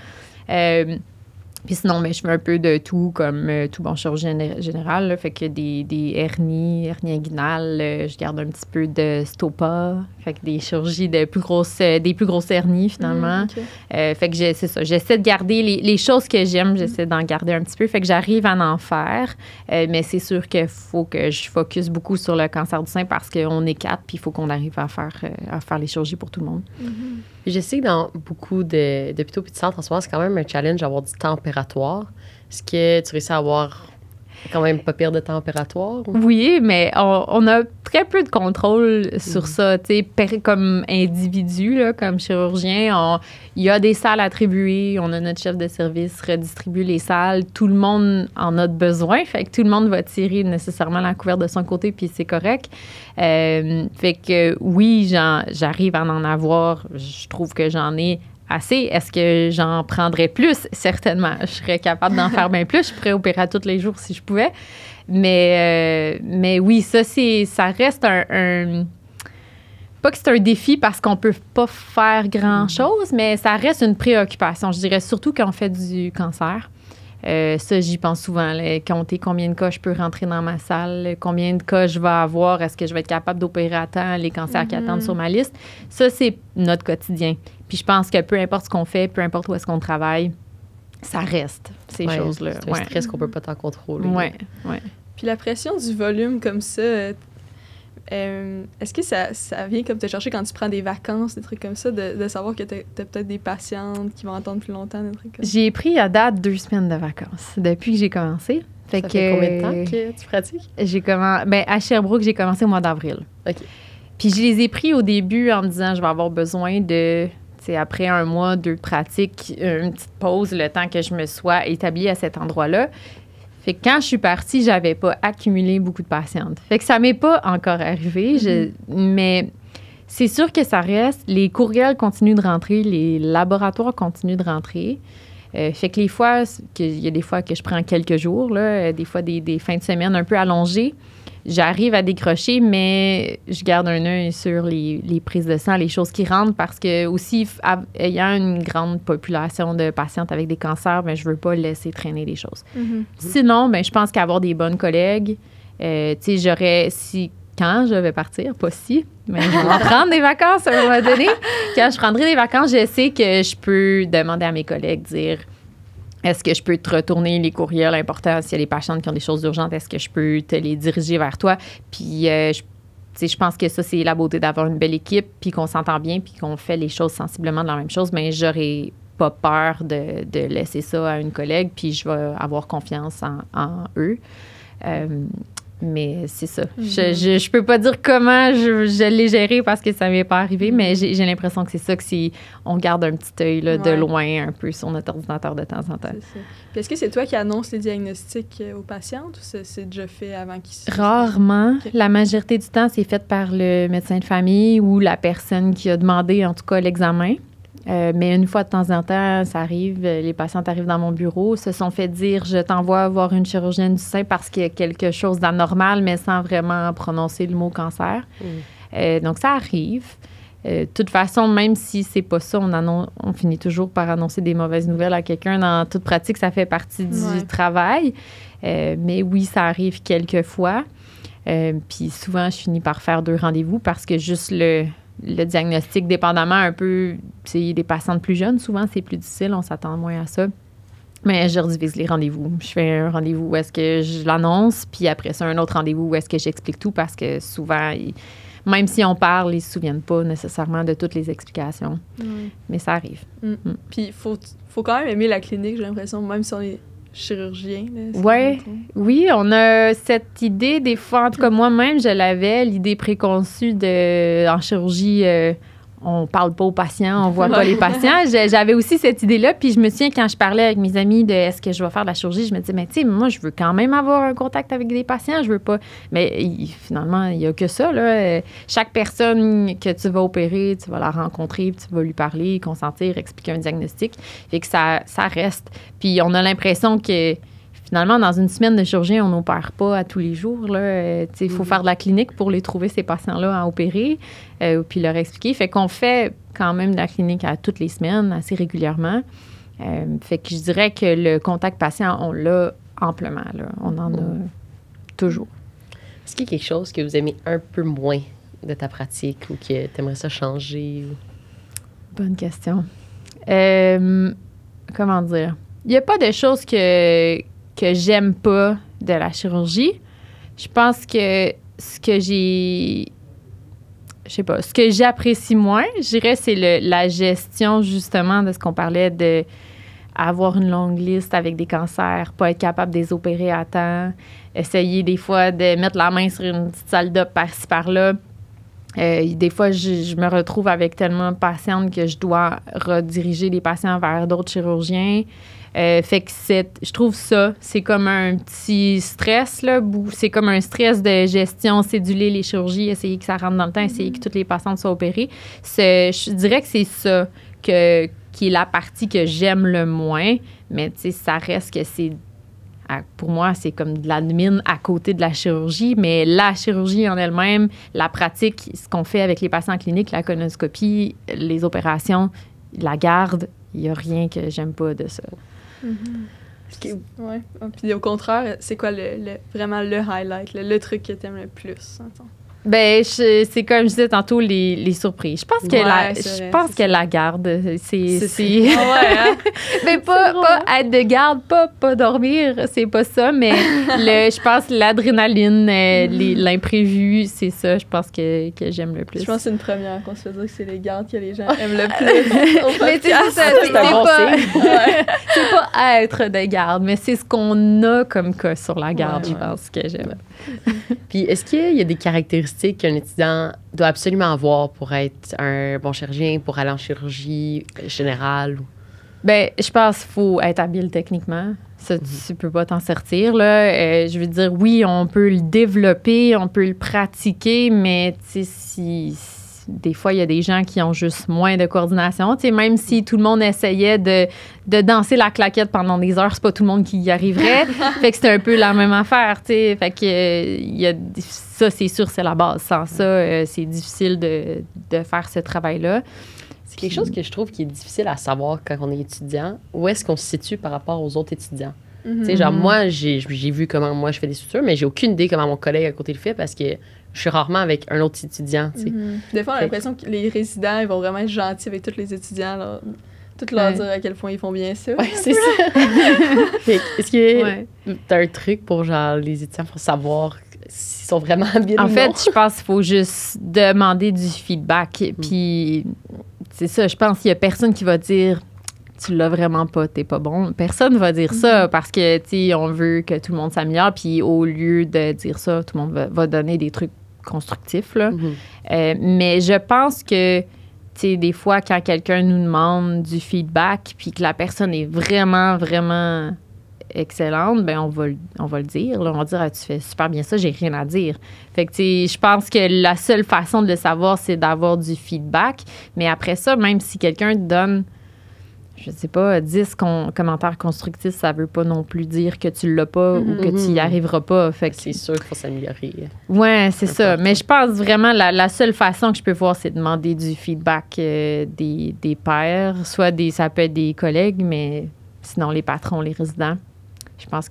Puis sinon, je fais un peu de tout, comme tout bon chirurgien général. Là, fait que des hernies inguinales, je garde un petit peu de stopa. Fait que des chirurgies des plus grosses hernies, finalement. Fait que c'est ça. J'essaie de garder les choses que j'aime, j'essaie d'en garder un petit peu. Fait que j'arrive à en faire. Mais c'est sûr qu'il faut que je focus beaucoup sur le cancer du sein parce qu'on est 4, puis il faut qu'on arrive à faire les chirurgies pour tout le monde. Je sais que dans beaucoup d'hôpitaux et de centres, en ce moment, c'est quand même un challenge d'avoir du temps opératoire. Est-ce que tu réussis à avoir quand même pas pire de temps opératoire? Ou? Oui, mais on a très peu de contrôle sur ça. Comme individu, là, comme chirurgien, il y a des salles attribuées, on a notre chef de service redistribue les salles. Tout le monde en a besoin, fait que tout le monde va tirer nécessairement la couverte de son côté, puis c'est correct. Fait que oui, j'arrive à en avoir. Je trouve que j'en ai assez. Est-ce que j'en prendrais plus? Certainement. Je serais capable d'en faire bien plus. Je pourrais opérer tous les jours si je pouvais. Mais oui, ça reste un pas que c'est un défi parce qu'on peut pas faire grand-chose, mais ça reste une préoccupation, je dirais, surtout quand on fait du cancer. Ça, j'y pense souvent. Là, compter combien de cas je peux rentrer dans ma salle, combien de cas je vais avoir, est-ce que je vais être capable d'opérer à temps les cancers qui attendent sur ma liste. Ça, c'est notre quotidien. Puis je pense que peu importe ce qu'on fait, peu importe où est-ce qu'on travaille, ça reste, ces choses-là. C'est un stress qu'on peut pas tant contrôler. Oui. Puis la pression du volume comme ça, est-ce que ça vient comme te chercher quand tu prends des vacances, des trucs comme ça, de savoir que t'as peut-être des patientes qui vont attendre plus longtemps, des trucs comme ça? J'ai pris à date 2 semaines de vacances depuis que j'ai commencé. Ça fait combien de temps que tu pratiques? À Sherbrooke, j'ai commencé au mois d'avril. OK. Puis je les ai pris au début en me disant je vais avoir besoin de, après 1 mois, 2 pratiques, une petite pause, le temps que je me sois établie à cet endroit-là. Fait que quand je suis partie, j'avais pas accumulé beaucoup de patientes. Fait que ça m'est pas encore arrivé, mais C'est sûr que ça reste. Les courriels continuent de rentrer, les laboratoires continuent de rentrer. Fait que il y a des fois que je prends quelques jours, là, des fois des fins de semaine un peu allongées. J'arrive à décrocher, mais je garde un œil sur les prises de sang, les choses qui rentrent, parce que aussi, ayant une grande population de patientes avec des cancers, ben, je veux pas laisser traîner les choses. Sinon, ben, je pense qu'avoir des bonnes collègues, tu sais, quand je vais partir, pas si, mais je vais prendre des vacances à un moment donné. Quand je prendrai des vacances, je sais que je peux demander à mes collègues, dire est-ce que je peux te retourner les courriels importants s'il y a des patientes qui ont des choses urgentes, est-ce que je peux te les diriger vers toi? Puis, je pense que ça, c'est la beauté d'avoir une belle équipe, puis qu'on s'entend bien, puis qu'on fait les choses sensiblement de la même chose, mais j'aurais pas peur de laisser ça à une collègue, puis je vais avoir confiance en eux. Mais c'est ça. Je peux pas dire comment je l'ai géré parce que ça m'est pas arrivé, mais j'ai l'impression que c'est ça, on garde un petit œil là, de loin un peu sur notre ordinateur de temps en temps. C'est ça. Puis est-ce que c'est toi qui annonces les diagnostics aux patientes ou c'est déjà fait avant qu'ils... Rarement. Okay. La majorité du temps, c'est fait par le médecin de famille ou la personne qui a demandé, en tout cas, l'examen. Mais une fois de temps en temps, ça arrive, les patientes arrivent dans mon bureau, se sont fait dire « je t'envoie voir une chirurgienne du sein parce qu'il y a quelque chose d'anormal », mais sans vraiment prononcer le mot cancer. Donc, ça arrive. De toute façon, même si c'est pas ça, on finit toujours par annoncer des mauvaises nouvelles à quelqu'un. Dans toute pratique, ça fait partie du travail. Mais oui, ça arrive quelques fois. Puis souvent, je finis par faire 2 rendez-vous parce que juste le diagnostic, dépendamment un peu, c'est des patientes plus jeunes, souvent, c'est plus difficile, on s'attend moins à ça. Mais je redivise les rendez-vous. Je fais un rendez-vous où est-ce que je l'annonce, puis après ça, un autre rendez-vous où est-ce que j'explique tout, parce que souvent, même si on parle, ils ne se souviennent pas nécessairement de toutes les explications. Mais ça arrive. Puis il faut quand même aimer la clinique, j'ai l'impression, même si on est chirurgien. Oui, on a cette idée, des fois, en tout cas moi-même, je l'avais, l'idée préconçue en chirurgie, on parle pas aux patients, on voit pas les patients. J'avais aussi cette idée-là, puis je me souviens quand je parlais avec mes amis de est-ce que je vais faire de la chirurgie, je me disais, mais tu sais, moi, je veux quand même avoir un contact avec des patients, je veux pas... Mais finalement, il y a que ça, là. Chaque personne que tu vas opérer, tu vas la rencontrer, puis tu vas lui parler, consentir, expliquer un diagnostic. Fait que ça reste. Puis on a l'impression que finalement, dans une semaine de chirurgie, on n'opère pas à tous les jours. Il faut faire de la clinique pour les trouver, ces patients-là, à opérer, puis leur expliquer. Fait qu'on fait quand même de la clinique à toutes les semaines, assez régulièrement. Fait que je dirais que le contact patient, on l'a amplement. Là. On en a toujours. Est-ce qu'il y a quelque chose que vous aimez un peu moins de ta pratique ou que tu aimerais ça changer? Bonne question. Comment dire? Il n'y a pas de choses que j'aime pas de la chirurgie. Je pense que ce que j'apprécie moins, je dirais, c'est la gestion, justement, de ce qu'on parlait de avoir une longue liste avec des cancers, pas être capable de les opérer à temps, essayer des fois de mettre la main sur une petite salle d'op par-ci, par-là. Des fois, je me retrouve avec tellement de patientes que je dois rediriger les patients vers d'autres chirurgiens. Fait que je trouve ça, c'est comme un petit stress, là. C'est comme un stress de gestion, céduler les chirurgies, essayer que ça rentre dans le temps, essayer que toutes les patientes soient opérées. Je dirais que c'est ça qui est la partie que j'aime le moins, mais tu sais, ça reste que pour moi, c'est comme de l'admin à côté de la chirurgie, mais la chirurgie en elle-même, la pratique, ce qu'on fait avec les patients en clinique, la colonoscopie, les opérations, la garde, il n'y a rien que j'aime pas de ça. Ouais. Puis au contraire, c'est quoi vraiment le highlight, le truc que tu aimes le plus? Attends. Ben, c'est comme je disais tantôt, les surprises. Je pense que la garde, c'est mais pas être de garde, pas dormir, c'est pas ça, mais je pense l'adrénaline, l'imprévu, c'est ça, je pense que j'aime le plus. Je pense que c'est une première qu'on se fait dire que c'est les gardes que les gens aiment le plus. Mais c'est pas être de garde, mais c'est ce qu'on a comme cas sur la garde, je pense que j'aime. Puis, est-ce qu'il y a des caractéristiques qu'un étudiant doit absolument avoir pour être un bon chirurgien, pour aller en chirurgie générale? Bien, je pense qu'il faut être habile techniquement. Ça, tu peux pas t'en sortir, là. Je veux dire, oui, on peut le développer, on peut le pratiquer, mais tu sais, des fois, il y a des gens qui ont juste moins de coordination. Tu sais, même si tout le monde essayait de danser la claquette pendant des heures, c'est pas tout le monde qui y arriverait. Fait que c'est un peu la même affaire, tu sais. Fait que ça, c'est sûr, c'est la base. Sans ça, c'est difficile de faire ce travail-là. C'est quelque chose que je trouve qui est difficile à savoir quand on est étudiant. Où est-ce qu'on se situe par rapport aux autres étudiants? Tu sais, genre, moi, j'ai vu comment moi je fais des sutures, mais j'ai aucune idée comment mon collègue à côté le fait parce que je suis rarement avec un autre étudiant, tu sais. Des fois, on a l'impression que les résidents, ils vont vraiment être gentils avec tous les étudiants, là. Tout leur dire à quel point ils font bien ça. Ouais, c'est ça. Est-ce que t'as un truc pour, genre, les étudiants pour savoir s'ils sont vraiment bien En ou fait, non? je pense qu'il faut juste demander du feedback. Puis, c'est ça, je pense qu'il y a personne qui va dire tu l'as vraiment pas, t'es pas bon. Personne va dire ça parce que, tu sais, on veut que tout le monde s'améliore. Puis, au lieu de dire ça, tout le monde va donner des trucs constructifs, là. Mais je pense que, tu sais, des fois, quand quelqu'un nous demande du feedback puis que la personne est vraiment, vraiment excellente, ben on va le dire. Là. On va dire, ah, tu fais super bien ça, j'ai rien à dire. Fait que, tu sais, je pense que la seule façon de le savoir, c'est d'avoir du feedback. Mais après ça, même si quelqu'un te donne, je sais pas, 10 commentaires constructifs, ça veut pas non plus dire que tu l'as pas ou que tu y arriveras pas. Fait que, c'est sûr qu'il faut s'améliorer. Ouais, c'est ça. Mais je pense vraiment la seule façon que je peux voir, c'est de demander du feedback des pairs. Soit ça peut être des collègues, mais sinon les patrons, les résidents. Je pense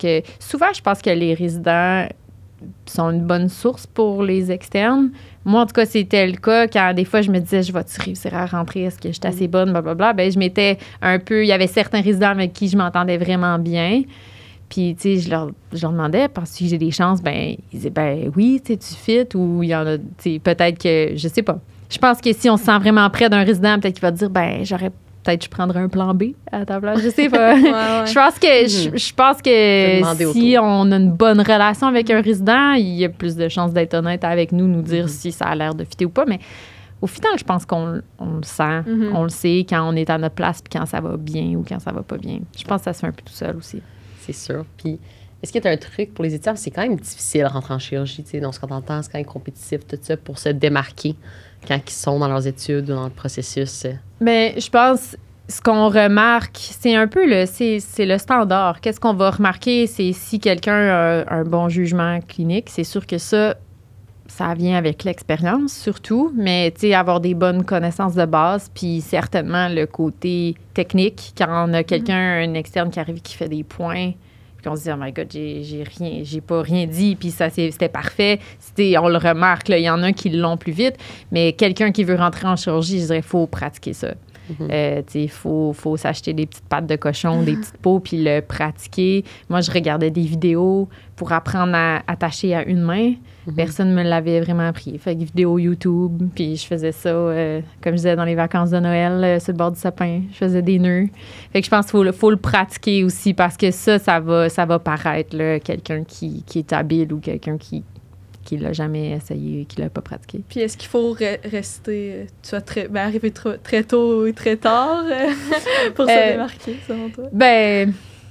que les résidents sont une bonne source pour les externes. Moi, en tout cas, c'était le cas quand des fois, je me disais, je vais-tu réussir à rentrer? Est-ce que je suis assez bonne? Blablabla. Ben, je m'étais un peu... Il y avait certains résidents avec qui je m'entendais vraiment bien. Puis, tu sais, je leur demandais, parce que j'ai des chances, ben, ils disaient, ben oui, tu sais, tu fites, ou il y en a, tu sais, peut-être que, je sais pas. Je pense que si on se sent vraiment près d'un résident, peut-être qu'il va te dire, ben, peut-être je prendrais un plan B à ta place, je sais pas. Je pense que si on a une bonne relation avec un résident, il y a plus de chances d'être honnête avec nous dire si ça a l'air de fitter ou pas. Mais au final, je pense qu'on le sent. On le sait quand on est à notre place puis quand ça va bien ou quand ça va pas bien. Je pense que ça se fait un peu tout seul aussi. C'est sûr. Puis, est-ce que tu as un truc pour les étudiants? C'est quand même difficile de rentrer en chirurgie, tu sais, dans ce qu'on entend, c'est quand même compétitif, tout ça, pour se démarquer quand ils sont dans leurs études ou dans le processus. Bien, je pense, ce qu'on remarque, c'est un peu c'est le standard. Qu'est-ce qu'on va remarquer, c'est si quelqu'un a un bon jugement clinique, c'est sûr que ça vient avec l'expérience surtout, mais tu sais, avoir des bonnes connaissances de base, puis certainement le côté technique, quand on a quelqu'un, un externe qui arrive qui fait des points, puis on se dit, oh my God, j'ai pas rien dit, puis ça, c'était parfait. On le remarque, là, il y en a qui l'ont plus vite, mais quelqu'un qui veut rentrer en chirurgie, je dirais, il faut pratiquer ça. Il faut s'acheter des petites pattes de cochon, des petites peaux, puis le pratiquer. Moi, je regardais des vidéos pour apprendre à attacher à une main. Personne ne me l'avait vraiment appris. Fait que vidéos YouTube, puis je faisais ça, comme je disais, dans les vacances de Noël, sur le bord du sapin. Je faisais des nœuds. Fait que je pense qu'il faut le pratiquer aussi, parce que ça va paraître, là, quelqu'un qui est habile ou quelqu'un qui l'a jamais essayé et qui l'a pas pratiqué. Puis est-ce qu'il faut rester, arriver très tôt et très tard pour se démarquer, selon toi? Ben,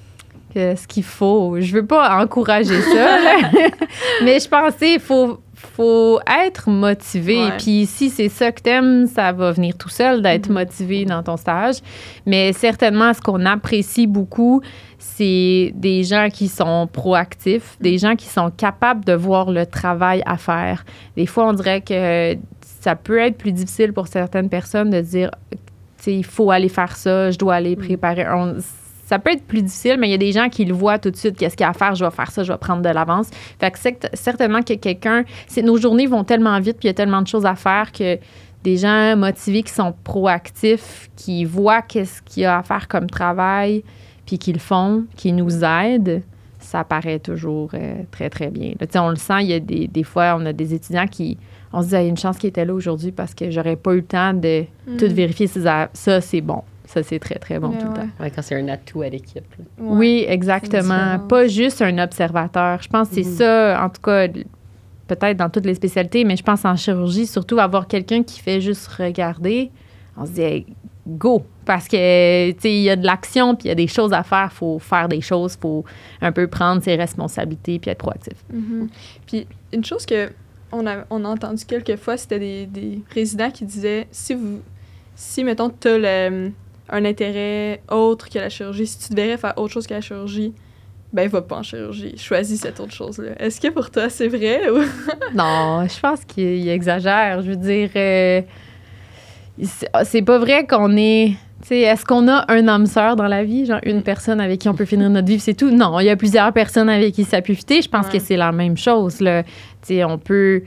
ce qu'il faut, je veux pas encourager ça, là. Mais je pense qu'il faut être motivé. Ouais. Puis si c'est ça que t'aimes, ça va venir tout seul d'être motivé dans ton stage. Mais certainement, ce qu'on apprécie beaucoup, c'est des gens qui sont proactifs, des gens qui sont capables de voir le travail à faire. Des fois, on dirait que ça peut être plus difficile pour certaines personnes de dire, tu sais, il faut aller faire ça, je dois aller préparer. Ça peut être plus difficile, mais il y a des gens qui le voient tout de suite, qu'est-ce qu'il y a à faire, je vais faire ça, je vais prendre de l'avance. Fait que c'est certainement que nos journées vont tellement vite, puis il y a tellement de choses à faire que des gens motivés qui sont proactifs, qui voient qu'est-ce qu'il y a à faire comme travail, puis qui le font, qui nous aident, ça paraît toujours très, très bien. Là, on le sent, il y a des fois, on a des étudiants on se dit, il y a une chance qu'ils étaient là aujourd'hui parce que j'aurais pas eu le temps de tout vérifier. Ça, c'est bon. Ça, c'est très, très bon tout le temps. Ouais, quand c'est un atout à l'équipe. Là. Ouais, oui, exactement. Pas juste un observateur. Je pense que c'est ça, en tout cas, peut-être dans toutes les spécialités, mais je pense en chirurgie, surtout avoir quelqu'un qui fait juste regarder. On se dit, hey, go! Parce que, tu sais, il y a de l'action, puis il y a des choses à faire. Il faut faire des choses. Il faut un peu prendre ses responsabilités puis être proactif. Puis une chose que on a entendu quelques fois, c'était des résidents qui disaient, si mettons, tu as un intérêt autre que la chirurgie, si tu devrais faire autre chose que la chirurgie, ben va pas en chirurgie. Choisis cette autre chose-là. Est-ce que pour toi, c'est vrai ou... Non, je pense qu'il exagère. Je veux dire, c'est pas vrai qu'on est... T'sais, est-ce qu'on a un âme sœur dans la vie, genre une personne avec qui on peut finir notre vie, c'est tout? Non, il y a plusieurs personnes avec qui ça peut fitter. Je pense que c'est la même chose, là. T'sais, on peut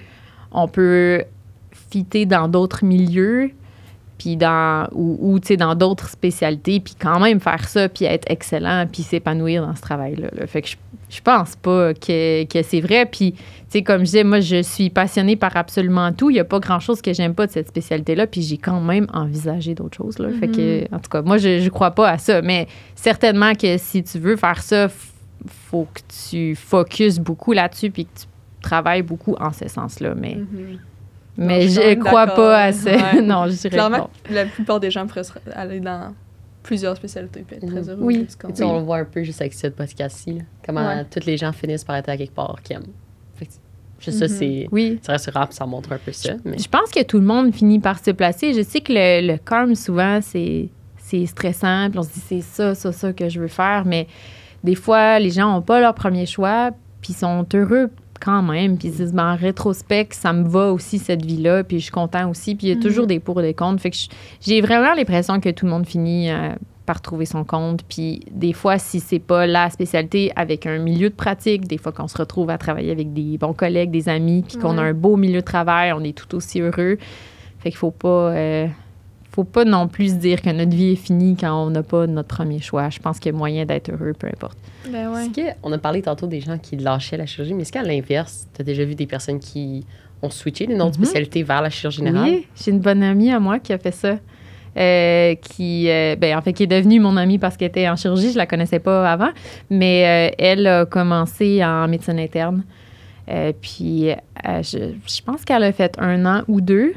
fitter dans d'autres milieux, puis ou dans d'autres spécialités, puis quand même faire ça, puis être excellent, puis s'épanouir dans ce travail-là. Là. Fait que je pense pas que c'est vrai. Puis, tu sais, comme je disais, moi, je suis passionnée par absolument tout. Il y a pas grand-chose que j'aime pas de cette spécialité-là, puis j'ai quand même envisagé d'autres choses, là. Fait que, en tout cas, moi, je crois pas à ça. Mais certainement que si tu veux faire ça, faut que tu focuses beaucoup là-dessus, puis que tu travailles beaucoup en ce sens-là. Mais non, je crois pas à ça. Ouais. Non, je dirais clairement, non. La plupart des gens pourraient aller dans plusieurs spécialités et être très heureux. Oui. Et on le voit un peu juste avec ce podcast-ci, là, comment tous les gens finissent par être à quelque part qu'ils aiment. Fait que juste ça, c'est rassurant, puis ça montre un peu ça. Mais... Je pense que tout le monde finit par se placer. Je sais que le CARM, souvent, c'est stressant, puis on se dit c'est ça que je veux faire, mais des fois, les gens n'ont pas leur premier choix, puis sont heureux quand même, puis ils se disent, en rétrospect, ça me va aussi, cette vie-là, puis je suis content aussi, puis il y a toujours des pour et des contre. Fait que j'ai vraiment l'impression que tout le monde finit par trouver son compte, puis des fois, si c'est pas la spécialité, avec un milieu de pratique, des fois qu'on se retrouve à travailler avec des bons collègues, des amis, puis qu'on a un beau milieu de travail, on est tout aussi heureux. Fait qu'il faut pas non plus se dire que notre vie est finie quand on n'a pas notre premier choix. Je pense qu'il y a moyen d'être heureux, peu importe. Ben ouais. On a parlé tantôt des gens qui lâchaient la chirurgie, mais est-ce qu'à l'inverse, tu as déjà vu des personnes qui ont switché d'une autre spécialité vers la chirurgie générale? Oui, j'ai une bonne amie à moi qui a fait ça. Qui est devenue mon amie parce qu'elle était en chirurgie. Je la connaissais pas avant, mais elle a commencé en médecine interne. Puis je pense qu'elle a fait 1 an ou 2.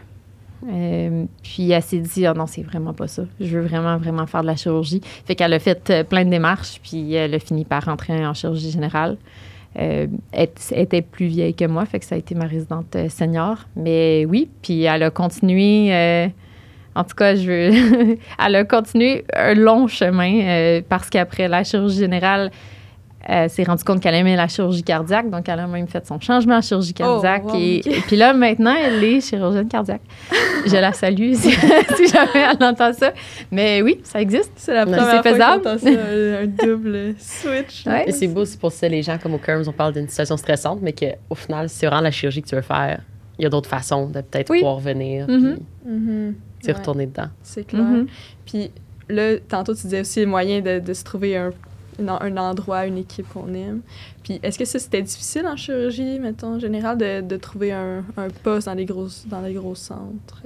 Puis elle s'est dit, non, c'est vraiment pas ça. Je veux vraiment, vraiment faire de la chirurgie. Fait qu'elle a fait plein de démarches, puis elle a fini par rentrer en chirurgie générale. Elle était plus vieille que moi, fait que ça a été ma résidente senior. Mais oui, puis elle a continué... en tout cas, elle a continué un long chemin parce qu'après la chirurgie générale, elle s'est rendue compte qu'elle aimait la chirurgie cardiaque, donc elle a même fait son changement en chirurgie cardiaque. Et puis là, maintenant, elle est chirurgienne cardiaque. Je la salue si jamais elle entend ça. Mais oui, ça existe. C'est la première fois faisable. qu'on entend ça, un double switch. Ouais. Et c'est beau, c'est pour ça, les gens comme au CURMS, on parle d'une situation stressante, mais qu'au final, si c'est vraiment la chirurgie que tu veux faire, il y a d'autres façons de peut-être pouvoir venir puis retourner dedans. C'est clair. Puis là, tantôt, tu disais aussi le moyen de se trouver un endroit, une équipe qu'on aime. Puis est-ce que ça, c'était difficile en chirurgie, mettons, en général, de trouver un poste dans les gros centres?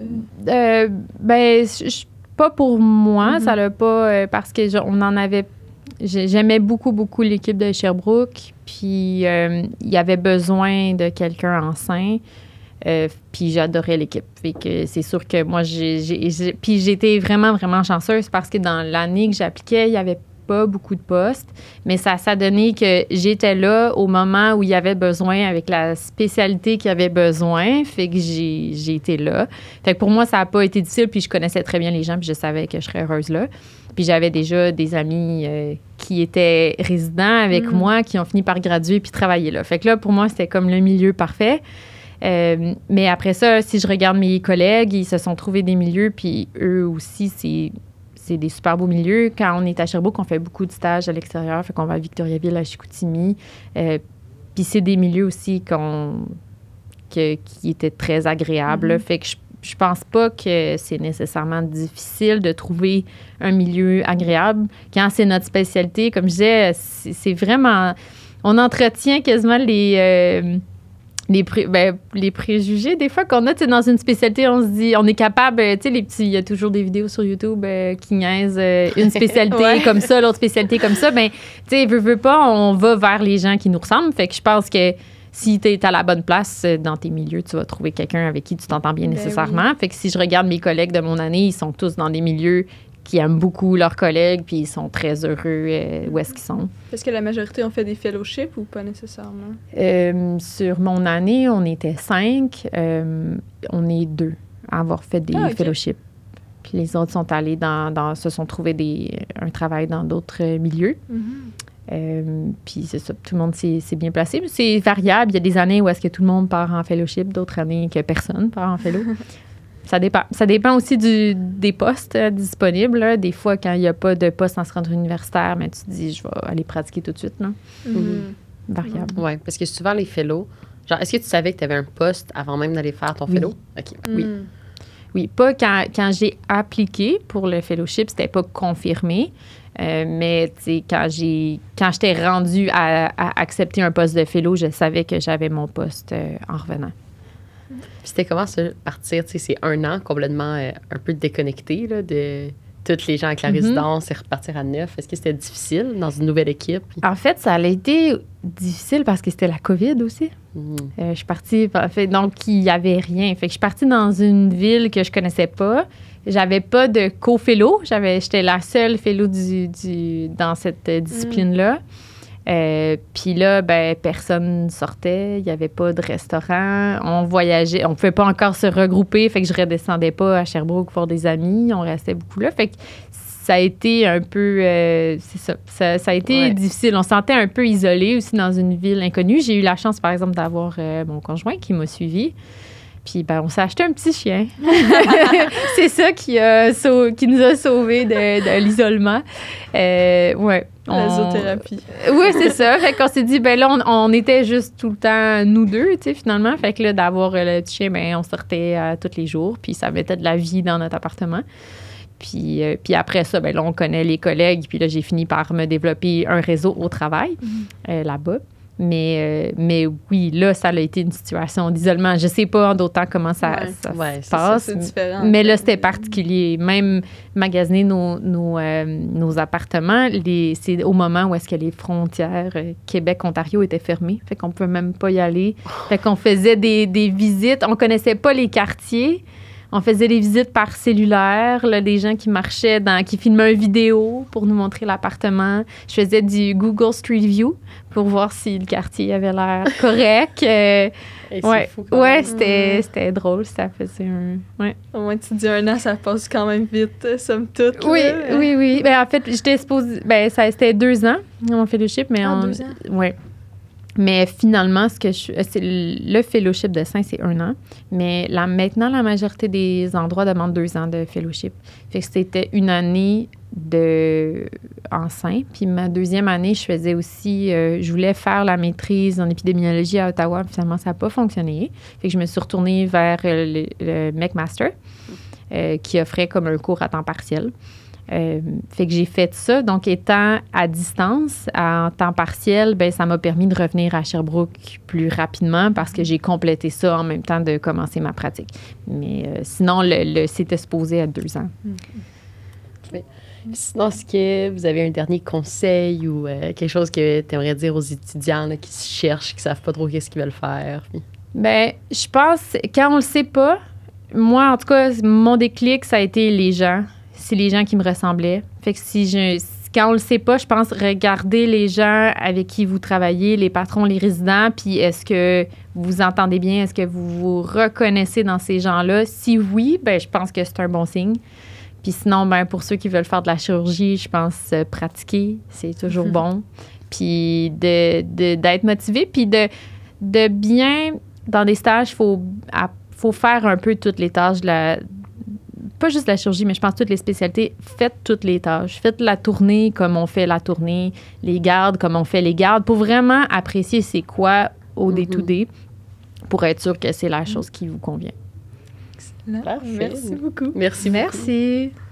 Pas pour moi, ça l'a pas... parce que on en avait... J'aimais beaucoup, beaucoup l'équipe de Sherbrooke, puis il y avait besoin de quelqu'un en sein. Puis j'adorais l'équipe. Fait que c'est sûr que moi, puis j'étais vraiment, vraiment chanceuse parce que dans l'année que j'appliquais, il y avait pas beaucoup de postes, mais ça a donné que j'étais là au moment où il y avait besoin, avec la spécialité qu'il y avait besoin, fait que j'ai été là. Fait que pour moi, ça n'a pas été difficile, puis je connaissais très bien les gens, puis je savais que je serais heureuse là. Puis j'avais déjà des amis qui étaient résidents avec moi, qui ont fini par graduer puis travailler là. Fait que là, pour moi, c'était comme le milieu parfait. Mais après ça, si je regarde mes collègues, ils se sont trouvés des milieux, puis eux aussi, c'est des super beaux milieux. Quand on est à Sherbrooke, on fait beaucoup de stages à l'extérieur, fait qu'on va à Victoriaville, à Chicoutimi. Puis c'est des milieux aussi qui étaient très agréables. Fait que je pense pas que c'est nécessairement difficile de trouver un milieu agréable. Quand c'est notre spécialité, comme je disais, c'est vraiment... On entretient quasiment les préjugés, des fois, qu'on a, tu sais, dans une spécialité, on se dit, on est capable, tu sais, il y a toujours des vidéos sur YouTube qui niaisent une spécialité comme ça, l'autre spécialité comme ça. Ben, tu sais, veux pas, on va vers les gens qui nous ressemblent. Fait que je pense que si tu es à la bonne place dans tes milieux, tu vas trouver quelqu'un avec qui tu t'entends bien nécessairement. Fait que si je regarde mes collègues de mon année, ils sont tous dans des milieux qui aiment beaucoup leurs collègues, puis ils sont très heureux où est-ce qu'ils sont. Est-ce que la majorité ont fait des fellowships ou pas nécessairement? Sur mon année, on était 5. On est 2 à avoir fait des fellowships. Puis les autres sont allés se sont trouvés un travail dans d'autres milieux. Puis c'est ça, tout le monde s'est bien placé. C'est variable. Il y a des années où est-ce que tout le monde part en fellowship, d'autres années que personne part en fellow. Ça dépend. Ça dépend aussi des postes disponibles. Là. Des fois, quand il n'y a pas de poste en centre universitaire, mais tu te dis, je vais aller pratiquer tout de suite. Là. Variable. Oui, parce que souvent, les fellows, genre, est-ce que tu savais que tu avais un poste avant même d'aller faire ton fellow? OK. Oui. Oui, pas quand j'ai appliqué pour le fellowship, c'était pas confirmé. Mais quand j'étais rendue à accepter un poste de fellow, je savais que j'avais mon poste en revenant. Puis c'était comment ça, partir? C'est 1 an complètement un peu déconnecté là, de tous les gens avec la résidence et repartir à 9. Est-ce que c'était difficile dans une nouvelle équipe? En fait, ça a été difficile parce que c'était la COVID aussi. Je suis partie, donc il n'y avait rien. Fait que je suis partie dans une ville que je connaissais pas. J'avais pas de co-fellow. J'étais la seule fellow dans cette discipline-là. Puis là, personne sortait. Il n'y avait pas de restaurant. On voyageait. On ne pouvait pas encore se regrouper. Fait que je redescendais pas à Sherbrooke pour des amis. On restait beaucoup là. Fait que ça a été un peu... c'est ça. Ça a été difficile. On se sentait un peu isolé aussi dans une ville inconnue. J'ai eu la chance, par exemple, d'avoir mon conjoint qui m'a suivie. Puis, on s'est acheté un petit chien. C'est ça qui nous a sauvés de l'isolement. La zoothérapie. Oui, c'est ça. Fait qu'on s'est dit, là, on était juste tout le temps nous deux, tu sais, finalement. Fait que là, d'avoir le petit chien, on sortait tous les jours. Puis, ça mettait de la vie dans notre appartement. Puis après ça, là, on connaît les collègues. Puis là, j'ai fini par me développer un réseau au travail là-bas. Mais oui, là, ça a été une situation d'isolement. Je sais pas d'autant comment ça se passe. C'est différent. Mais là, c'était particulier. Même magasiner nos appartements, c'est au moment où est-ce que les frontières Québec-Ontario étaient fermées. Fait qu'on peut même pas y aller. Fait qu'on faisait des visites. On connaissait pas les quartiers. On faisait des visites par cellulaire, là, des gens qui marchaient, qui filmaient une vidéo pour nous montrer l'appartement. Je faisais du Google Street View pour voir si le quartier avait l'air correct. C'est fou, c'était drôle. Ça faisait Au moins, tu dis 1 an, ça passe quand même vite, somme toute. Oui. En fait, j'étais supposée... c'était 2 ans, mon fellowship. Mais 2 ans? Oui. Mais finalement, c'est le fellowship de Saint, c'est 1 an. Mais maintenant, la majorité des endroits demandent 2 ans de fellowship. Fait que c'était 1 année en Saint. Puis ma 2e année, je faisais aussi... je voulais faire la maîtrise en épidémiologie à Ottawa. Finalement, ça n'a pas fonctionné. Fait que je me suis retournée vers le McMaster, qui offrait comme un cours à temps partiel. Fait que j'ai fait ça. Donc, étant à distance, en temps partiel, ça m'a permis de revenir à Sherbrooke plus rapidement parce que j'ai complété ça en même temps de commencer ma pratique. Mais sinon, c'était supposé à 2 ans. Sinon, est-ce que vous avez un dernier conseil ou quelque chose que tu aimerais dire aux étudiants là, qui se cherchent, qui ne savent pas trop qu'est-ce qu'ils veulent faire? Puis... je pense, quand on le sait pas, moi, en tout cas, mon déclic, ça a été les gens. C'est les gens qui me ressemblaient. Fait que quand on le sait pas, je pense regarder les gens avec qui vous travaillez, les patrons, les résidents, puis est-ce que vous entendez bien, est-ce que vous vous reconnaissez dans ces gens-là? Si oui, je pense que c'est un bon signe. Puis sinon, pour ceux qui veulent faire de la chirurgie, je pense pratiquer, c'est toujours bon. Puis d'être motivé, puis de bien, dans des stages, faut faire un peu toutes les tâches pas juste la chirurgie, mais je pense toutes les spécialités. Faites toutes les tâches. Faites la tournée comme on fait la tournée, les gardes comme on fait les gardes, pour vraiment apprécier c'est quoi au day-to-day, pour être sûr que c'est la chose qui vous convient. Parfait. Merci beaucoup. Merci.